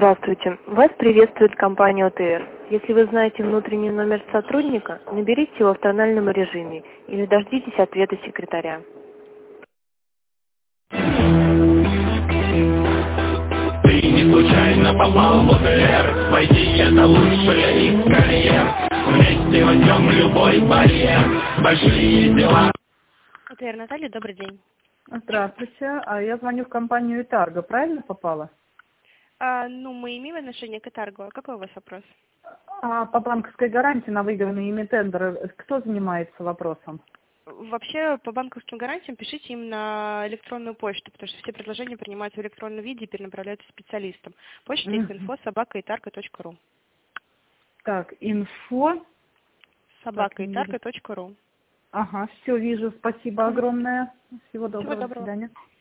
Здравствуйте. Вас приветствует компания ОТР. Если вы знаете внутренний номер сотрудника, наберите его в тональном режиме или дождитесь ответа секретаря. Ты не случайно попал в ОТР. Войди, это лучшее из карьер. Вместе возьмем любой барьер. Большие дела. ОТР, Наталья, добрый день. Здравствуйте. Я звоню в компанию Итарго. Правильно попала? Мы имеем отношение к Итарго. Какой у вас вопрос? По банковской гарантии на выигранные ими тендеры. Кто занимается вопросом? Вообще, по банковским гарантиям пишите им на электронную почту, потому что все предложения принимаются в электронном виде и перенаправляются специалистам. Почта info@itargo.ru. Так, info. @itargo.ru. Ага, все вижу. Спасибо огромное. Всего доброго. Всего доброго. До свидания.